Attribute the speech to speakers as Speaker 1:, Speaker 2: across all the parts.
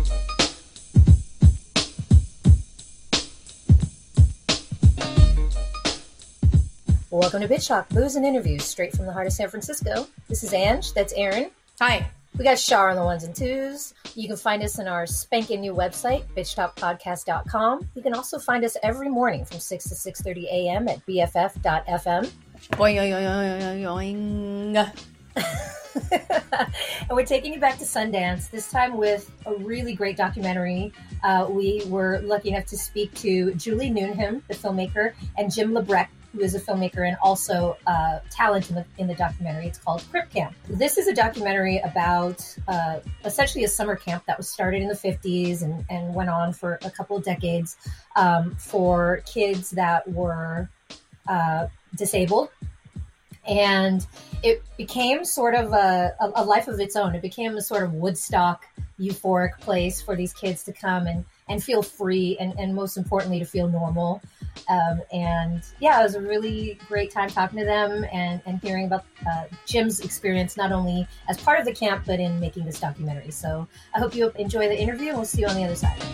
Speaker 1: Welcome to Bitch Talk, booze and interviews straight from the heart of San Francisco. This is Ange, that's Aaron.
Speaker 2: Hi.
Speaker 1: We got Shar on the ones and twos. You can find us on our spanking new website, bitchtalkpodcast.com. You can also find us every morning from 6 to 6:30 a.m. at bff.fm.
Speaker 2: Boing.
Speaker 1: And we're taking you back to Sundance, this time with a really great documentary. We were lucky enough to speak to Julie Newnham, the filmmaker, and Jim Lebrecht, who is a filmmaker and also talent in the documentary. It's called Crip Camp. This is a documentary about essentially a summer camp that was started in the 50s and went on for a couple of decades for kids that were disabled. And it became sort of a life of its own. It became a sort of Woodstock, euphoric place for these kids to come and feel free and most importantly, to feel normal. And yeah, it was a really great time talking to them and hearing about Jim's experience, not only as part of the camp, but in making this documentary. So I hope you enjoy the interview, and we'll see you on the other side.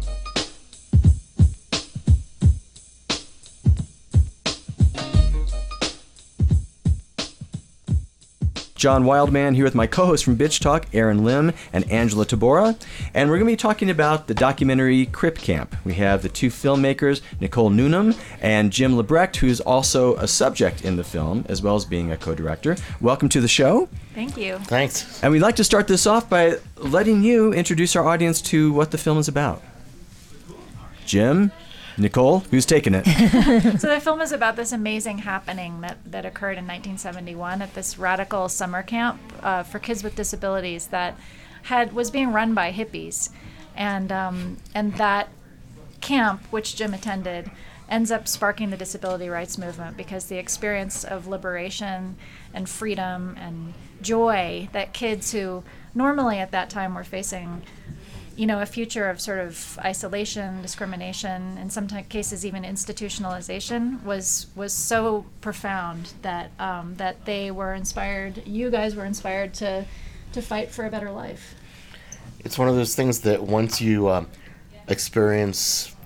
Speaker 3: John Wildman here with my co-host from Bitch Talk, Aaron Lim and Angela Tabora. And we're going to be talking about the documentary Crip Camp. We have the two filmmakers, Nicole Newnham and Jim Lebrecht, who's also a subject in the film, as well as being a co-director. Welcome to the show.
Speaker 2: Thank you.
Speaker 4: Thanks.
Speaker 3: And we'd like to start this off by letting you introduce our audience to what the film is about. Jim? Nicole, who's taking it?
Speaker 2: So the film is about this amazing happening that occurred in 1971 at this radical summer camp for kids with disabilities that was being run by hippies, and that camp, which Jim attended, ends up sparking the disability rights movement because the experience of liberation and freedom and joy that kids who normally at that time were facing, a future of sort of isolation, discrimination, in some cases even institutionalization, was so profound that that they were inspired. You guys were inspired to fight for a better life.
Speaker 4: It's one of those things that once you experience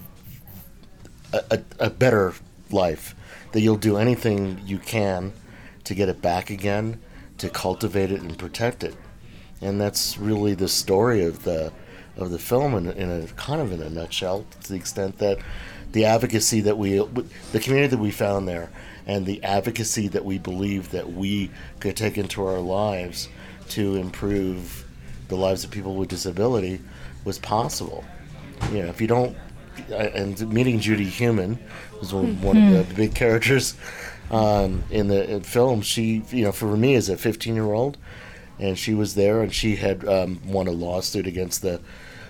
Speaker 4: a better life, that you'll do anything you can to get it back again, to cultivate it and protect it, and that's really the story of the film in a kind of in a nutshell, to the extent that the advocacy that the community that we found there, and the advocacy that we believe that we could take into our lives to improve the lives of people with disability was possible. If you don't, and meeting Judy Heumann was one of the big characters in the film. She, for me as a 15-year-old, and she was there, and she had won a lawsuit against the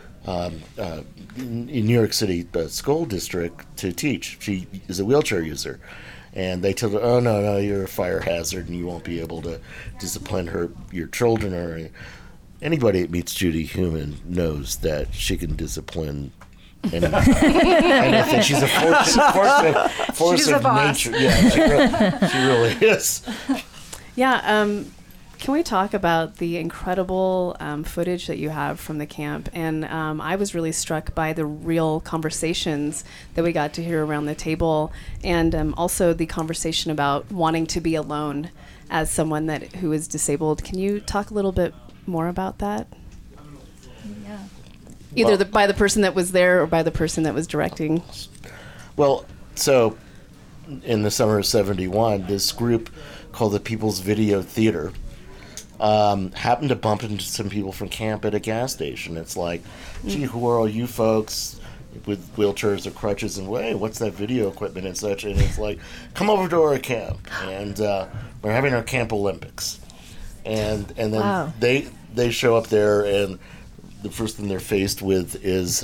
Speaker 4: in New York City school district to teach. She is a wheelchair user, and they told her, "Oh no, you're a fire hazard, and you won't be able to discipline your children." Or anybody that meets Judy Heumann knows that she can discipline anyone. And I think she's a force of nature. Yeah, she really is.
Speaker 5: Yeah. Can we talk about the incredible footage that you have from the camp? And I was really struck by the real conversations that we got to hear around the table, and also the conversation about wanting to be alone as someone who is disabled. Can you talk a little bit more about that?
Speaker 2: Yeah.
Speaker 5: Either by the person that was there or by the person that was directing.
Speaker 4: Well, so in the summer of '71, this group called the People's Video Theater happened to bump into some people from camp at a gas station. It's like, gee, who are all you folks with wheelchairs or crutches, and hey, what's that video equipment and such? And it's like, come over to our camp, and we're having our Camp Olympics. And then wow. they show up there, and the first thing they're faced with is,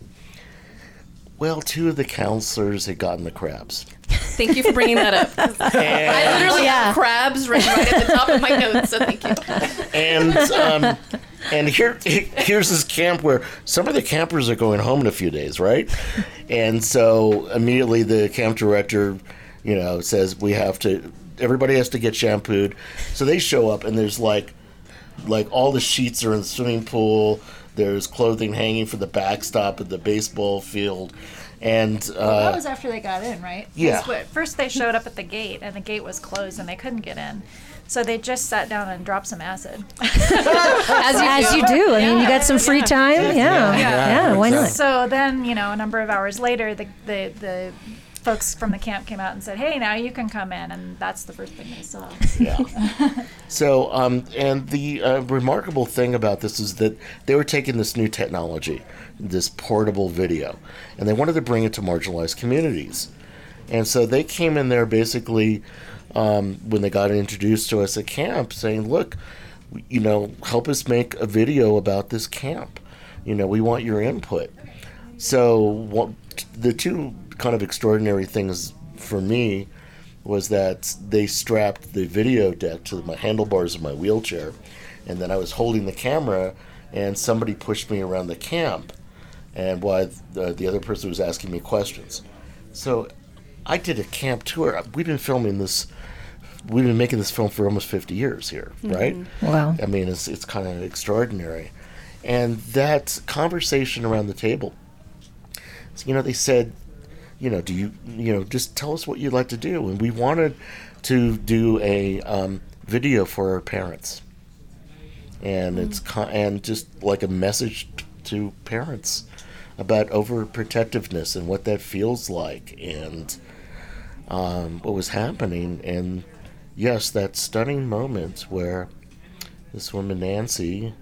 Speaker 4: two of the counselors had gotten the crabs.
Speaker 5: Thank you for bringing that up. I literally have crabs right at the top of my notes, so thank you.
Speaker 4: And here's this camp where some of the campers are going home in a few days, right? And so immediately the camp director, says everybody has to get shampooed. So they show up, and there's like all the sheets are in the swimming pool. There's clothing hanging from the backstop of the baseball field. And
Speaker 2: that was after they got in, right?
Speaker 4: Yeah.
Speaker 2: First they showed up at the gate, and the gate was closed, and they couldn't get in. So they just sat down and dropped some acid.
Speaker 1: As you do. I mean, you got some free time. Yeah, why not?
Speaker 2: So then, a number of hours later, the folks from the camp came out and said, "Hey, now you can come in," and that's the first thing they saw.
Speaker 4: Yeah. So, and the remarkable thing about this is that they were taking this new technology, this portable video, and they wanted to bring it to marginalized communities. And so they came in there basically when they got introduced to us at camp saying, look, help us make a video about this camp. We want your input. So the two kind of extraordinary things for me was that they strapped the video deck to my handlebars of my wheelchair, and then I was holding the camera, and somebody pushed me around the camp, and while the other person was asking me questions. So I did a camp tour. We've been making this film for almost 50 years here, right?
Speaker 1: Wow.
Speaker 4: I mean, it's kind of extraordinary. And that conversation around the table, they said, do you, just tell us what you'd like to do. And we wanted to do a video for our parents. And it's and just like a message to parents about overprotectiveness and what that feels like and what was happening. And yes, that stunning moment where this woman, Nancy,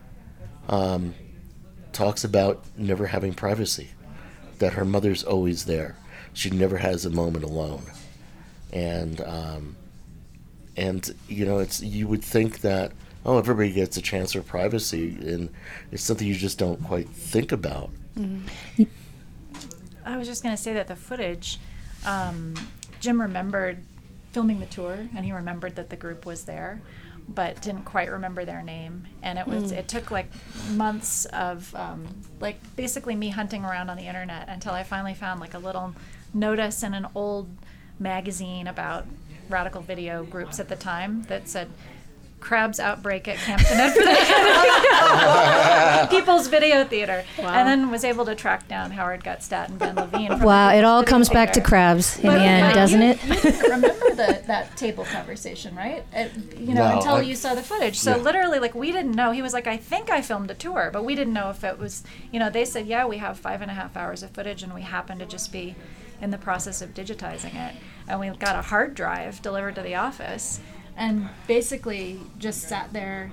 Speaker 4: talks about never having privacy, that her mother's always there. She never has a moment alone. And it's, you would think that, everybody gets a chance for privacy, and it's something you just don't quite think about.
Speaker 2: Mm-hmm. I was just going to say that the footage, Jim remembered filming the tour, and he remembered that the group was there, but didn't quite remember their name. And it took like months of basically me hunting around on the internet until I finally found like a little notice in an old magazine about radical video groups at the time that said crabs outbreak at Camp Jeanette for the People's Video Theater. Wow. And then was able to track down Howard Gutstadt and Ben Levine.
Speaker 1: Wow, it all comes back to crabs in the end, doesn't it?
Speaker 2: You remember that table conversation, right? Until you saw the footage. So literally, we didn't know. He was like, I think I filmed a tour, but we didn't know if it was, they said, yeah, we have 5.5 hours of footage, and we happened to just be in the process of digitizing it. And we got a hard drive delivered to the office, and basically just sat there,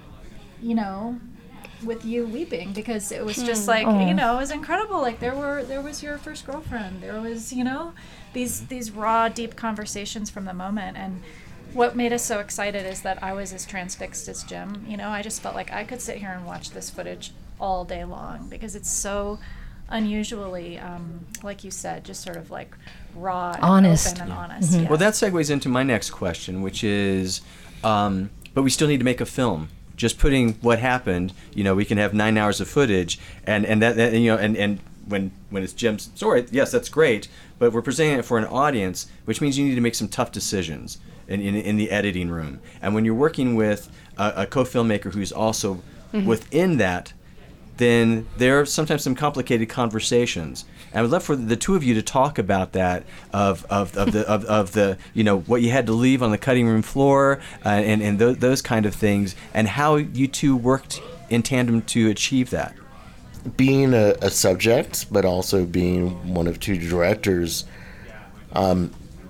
Speaker 2: with you weeping, because it was just like, it was incredible. Like there was your first girlfriend. There was, these raw, deep conversations from the moment. And what made us so excited is that I was as transfixed as Jim. I just felt like I could sit here and watch this footage all day long, because it's so unusually, like you said, just sort of like raw and
Speaker 1: honest.
Speaker 2: Open and honest.
Speaker 1: Mm-hmm.
Speaker 2: Yeah.
Speaker 3: Well, that segues into my next question, which is, but we still need to make a film. Just putting what happened, we can have 9 hours of footage, and when it's Jim's story, yes, that's great, but we're presenting it for an audience, which means you need to make some tough decisions in the editing room. And when you're working with a co-filmmaker who's also within that, then there are sometimes some complicated conversations. And I would love for the two of you to talk about that of the what you had to leave on the cutting room floor and those kind of things, and how you two worked in tandem to achieve that.
Speaker 4: Being a subject, but also being one of two directors, I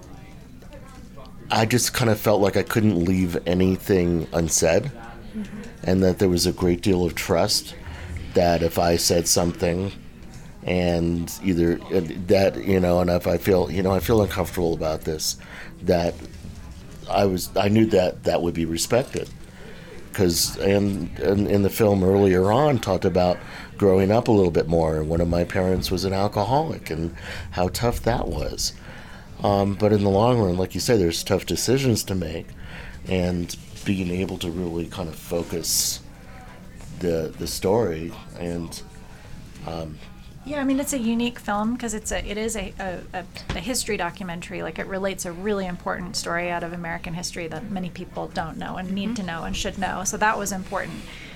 Speaker 4: just kind of felt like I couldn't leave anything unsaid, and that there was a great deal of trust that if I said something, and either that, and if I feel, I feel uncomfortable about this, that I knew that would be respected. Because in the film earlier on talked about growing up a little bit more. One of my parents was an alcoholic, and how tough that was. But in the long run, like you say, there's tough decisions to make, and being able to really kind of focus the story. And
Speaker 2: it's a unique film because it is a history documentary. Like, it relates a really important story out of American history that many people don't know and need to know and should know. So that was important.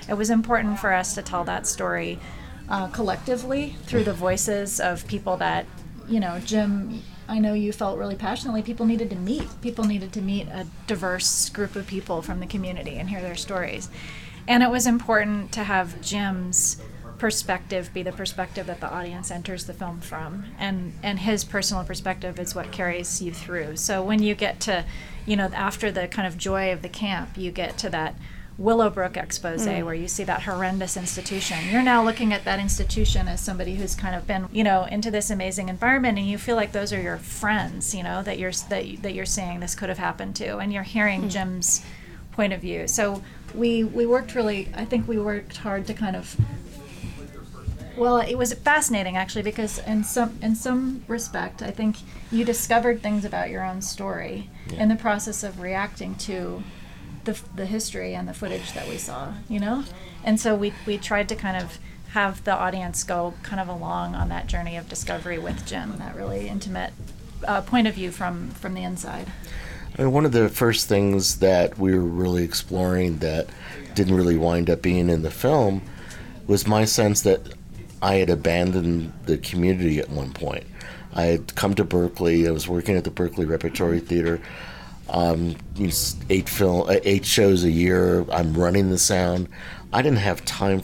Speaker 2: it was important for us to tell that story collectively through the voices of people that, Jim, I know you felt really passionately people needed to meet. People needed to meet a diverse group of people from the community and hear their stories. And it was important to have Jim's perspective be the perspective that the audience enters the film from. And his personal perspective is what carries you through. So when you get to, after the kind of joy of the camp, you get to that Willowbrook expose where you see that horrendous institution. You're now looking at that institution as somebody who's kind of been, into this amazing environment, and you feel like those are your friends, that you're seeing this could have happened to, and you're hearing Jim's point of view. So we worked hard to kind of, well, it was fascinating actually, because in some respect, I think you discovered things about your own story in the process of reacting to the history and the footage that we saw, and so we tried to kind of have the audience go kind of along on that journey of discovery with Jim, that really intimate point of view from the inside.
Speaker 4: I mean, one of the first things that we were really exploring that didn't really wind up being in the film was my sense that I had abandoned the community at one point. I had come to Berkeley. I was working at the Berkeley Repertory Theater. 8 shows a year. I'm running the sound. I didn't have time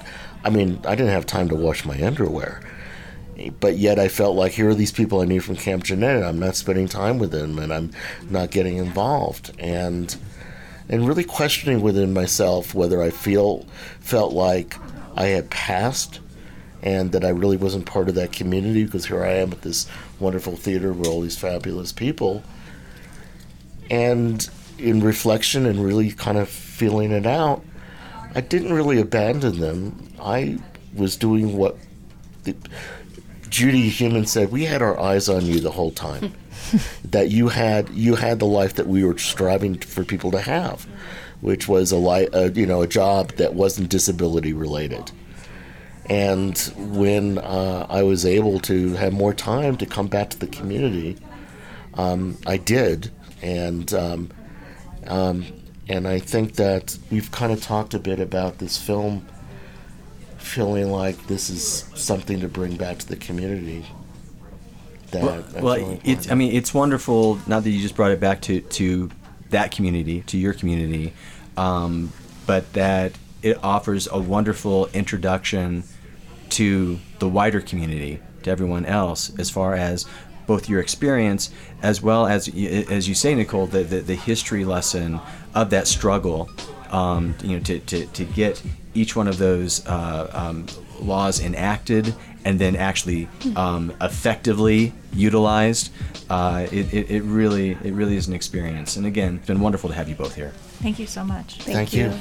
Speaker 4: to wash my underwear. But yet I felt like here are these people I knew from Camp Jened. I'm not spending time with them, and I'm not getting involved. And really questioning within myself whether I felt like I had passed and that I really wasn't part of that community, because here I am at this wonderful theater with all these fabulous people. And in reflection and really kind of feeling it out, I didn't really abandon them. I was doing what Judy Heumann said. We had our eyes on you the whole time. That you had the life that we were striving for people to have, which was a job that wasn't disability related. And when I was able to have more time to come back to the community, I did. And I think that we've kind of talked a bit about this film feeling like this is something to bring back to the community.
Speaker 3: It's wonderful, not that you just brought it back to that community, to your community, but that it offers a wonderful introduction to the wider community, to everyone else, as far as both your experience as well as you say, Nicole, the history lesson of that struggle, to get each one of those laws enacted and then actually effectively utilized. It really is an experience. And again, it's been wonderful to have you both here.
Speaker 2: Thank you so much.
Speaker 4: Thank you.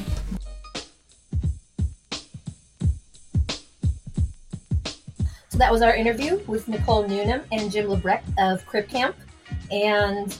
Speaker 1: So that was our interview with Nicole Newnham and Jim Labreck of Crip Camp. And,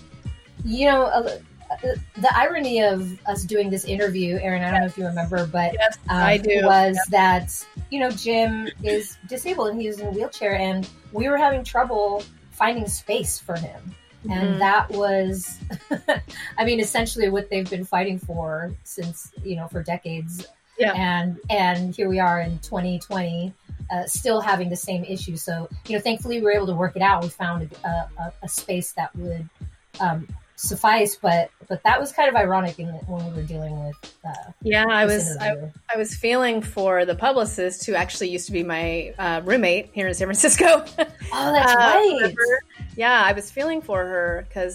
Speaker 1: the irony of us doing this interview, Erin, I don't know if you remember, but
Speaker 5: yes, I do.
Speaker 1: Was that, Jim is disabled and he's in a wheelchair, and we were having trouble finding space for him. Mm-hmm. And that was, essentially what they've been fighting for since, for decades. Yeah. And here we are in 2020, still having the same issue. So, thankfully we were able to work it out. We found a space that would suffice, but that was kind of ironic when we were dealing with.
Speaker 5: I was feeling for the publicist who actually used to be my roommate here in San Francisco.
Speaker 1: Oh, that's right.
Speaker 5: Remember? Yeah, I was feeling for her because,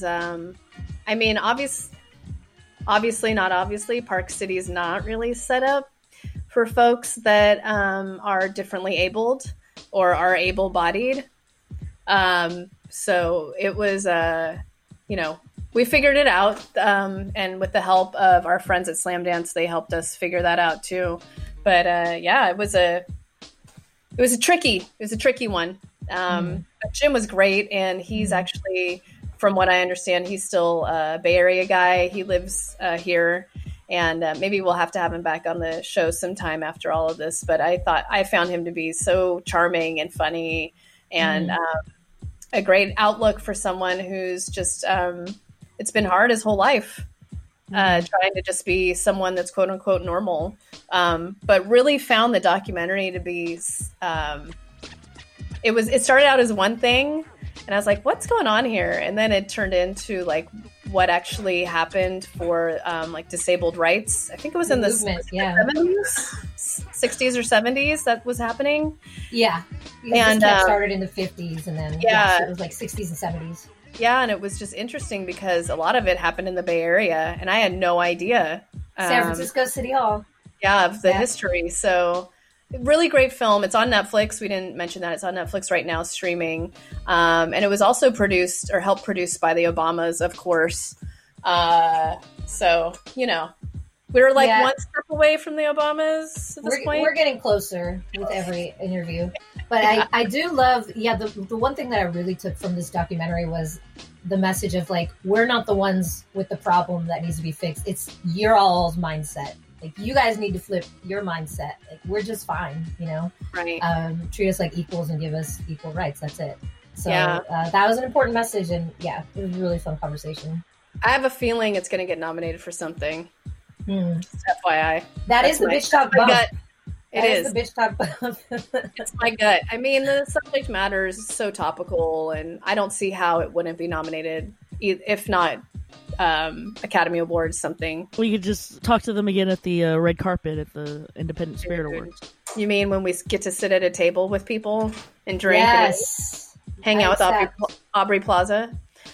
Speaker 5: obviously, not obviously, Park City is not really set up for folks that are differently abled or are able-bodied. So it was, we figured it out. And with the help of our friends at Slam Dance, they helped us figure that out too. But it was a tricky one. But Jim was great, and he's actually, from what I understand, he's still a Bay Area guy. He lives here, and maybe we'll have to have him back on the show sometime after all of this. But I found him to be so charming and funny, and a great outlook for someone who's just it's been hard his whole life, trying to just be someone that's quote unquote normal. But really found the documentary to be, it started out as one thing, and I was like, what's going on here? And then it turned into like what actually happened for like disabled rights. I think it was in the
Speaker 1: movement,
Speaker 5: 60s or 70s that was happening.
Speaker 1: Yeah. And this started in the 50s, and then so it was like 60s and 70s.
Speaker 5: Yeah, and it was just interesting because a lot of it happened in the Bay Area, and I had no idea.
Speaker 1: San Francisco City Hall.
Speaker 5: Yeah, of the history. So really great film. It's on Netflix. We didn't mention that. It's on Netflix right now, streaming. And it was also produced or helped produce by the Obamas, of course. So, you know, we were like one step away from the Obamas at this point.
Speaker 1: We're getting closer with every interview. But I do love, the one thing that I really took from this documentary was the message of like, we're not the ones with the problem that needs to be fixed. It's your all's mindset. Like, you guys need to flip your mindset. Like, we're just fine, you know?
Speaker 5: Right.
Speaker 1: Treat us like equals and give us equal rights. That's it. So that was an important message. And it was a really fun conversation.
Speaker 5: I have a feeling it's going to get nominated for something. Just FYI.
Speaker 1: That's is the bitch talk bump.
Speaker 5: It is
Speaker 1: the bitch talk bump.
Speaker 5: It's my gut. I mean, the subject matter is so topical, and I don't see how it wouldn't be nominated, if not Academy Awards, something.
Speaker 6: We could just talk to them again at the red carpet at the Independent Spirit Awards.
Speaker 5: You mean when we get to sit at a table with people and drink and hang out with Aubrey Plaza?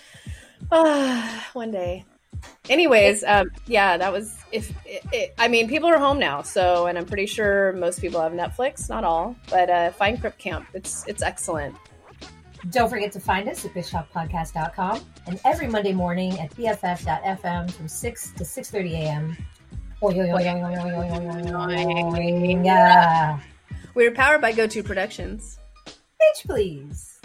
Speaker 5: One day. Anyways, that was I mean, people are home now, so, and I'm pretty sure most people have Netflix, not all, but find Crip Camp. It's excellent.
Speaker 1: Don't forget to find us at bitchtalkpodcast.com and every Monday morning at BFF.FM from 6 to 6:30 a.m.
Speaker 5: We're powered by GoTo Productions.
Speaker 1: Bitch, please.